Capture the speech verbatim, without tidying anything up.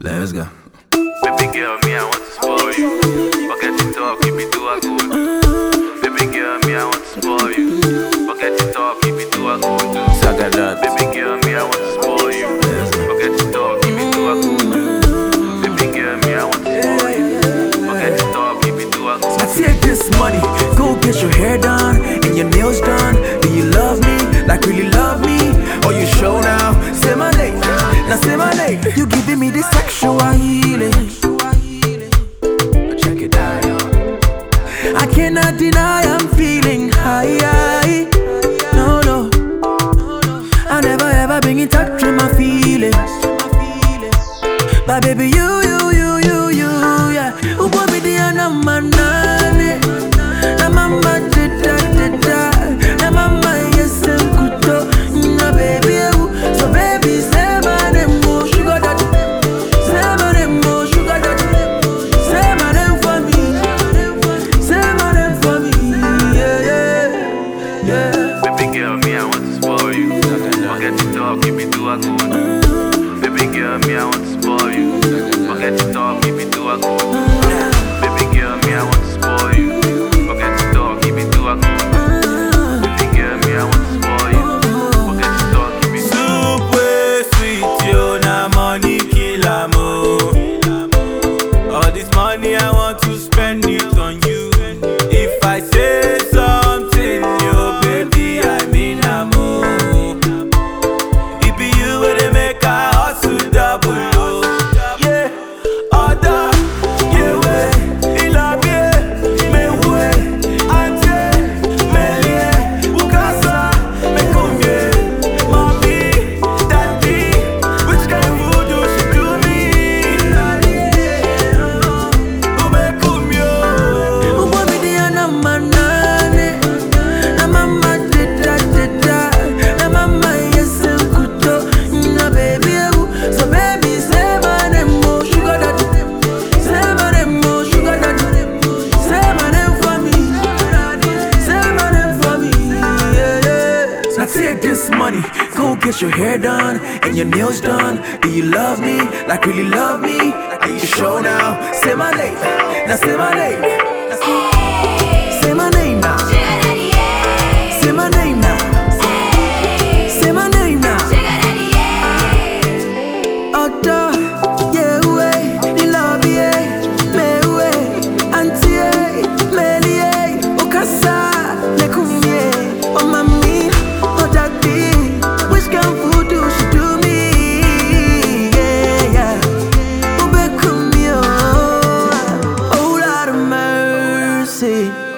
Let's go. Baby girl, me, I want to spoil you. Forget to talk, keep it to a good. Baby girl, me, I want to spoil you. Forget to talk, keep it to a good. Saga that. Baby girl, me, I want to spoil you. Forget to talk, keep it to a good. Baby girl, me, I want to spoil you. Forget to talk, keep it to a good. I take this money, go get your hair done and your nails done. Do you love me? Like really love me? Or you show now? Say my name, now say my name. You giving me this sexual healing. Check it out, I cannot deny I'm feeling high. No, no, I never ever been in touch with my feelings. But baby, you, you, you, you, you, yeah. Who bought me the anamanane? Na mama dida dida, na mama yesem kuto. Na baby, you, so baby, say my name, oh sugar daddy. Say my name, oh sugar daddy. Say my name for me. Say my name for me, yeah, yeah, yeah. Baby girl, me, I want to spoil you. Forget to talk, keep it to a good. Baby girl, me, I want to spoil you. Forget to talk, keep it to a good. Baby girl, me, I want to spoil you. Forget to talk, keep it to a good. Baby girl, me, I want to spoil you. Forget to talk, keep it to a good. Soup way sweet, yo, na money kill am oh. All this money I want to spend it on you. If I say something, yo, baby, I mean am oh. It be you where they make a hustle double oh. Yeah, other, yeah way, il a bien, me way, ante, me lie, ukasa, me combien, mommy, daddy, which kind of voodoo she do me? Ube kumyo. Who bought me the anamanane? Na mama dida dida, na mama yesem kuto. Na baby, you, so baby, say my name, oh sugar daddy. Say my name, oh sugar daddy. Say my name for me. Say my name for me, yeah, yeah. Now take this money, go get your hair done and your nails done. Do you love me? Like really love me? Are you sure now? Say my name, now say my name. Say my name now. Say my name now. Say my name now. Otto, yeah, way, ni love yeah, me way, auntie, me lie, okasa, me kumye, oh mami, oh daddy, which kind of voodoo she do me? Yeah, yeah, ube kumyo, oh Lord of mercy.